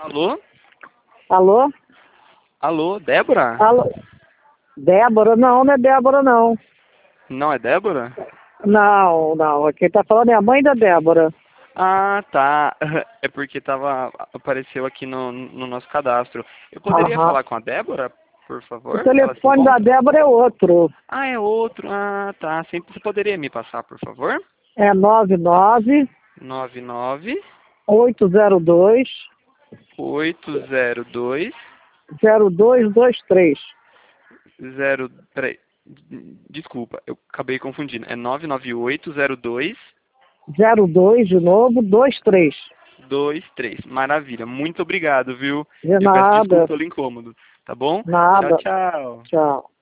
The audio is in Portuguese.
Alô? Alô? Alô, Débora? Alô? Débora? Não é Débora, não. Não é Débora? Não. Quem tá falando é a mãe da Débora. Ah, tá. É porque apareceu aqui no nosso cadastro. Eu poderia Aham. falar com a Débora, por O favor? Ela se telefone da encontra? Débora é outro. Ah, é outro. Ah, tá. Sempre você poderia me passar, por favor? É 99 99 802 802 0223. 0. Peraí. Desculpa, eu acabei confundindo. É 99802 02 de novo, 23. 23. Maravilha. Muito obrigado, viu? De Eu peço nada. desculpa pelo incômodo, tá bom? Tchau, Nada. tchau. Tchau.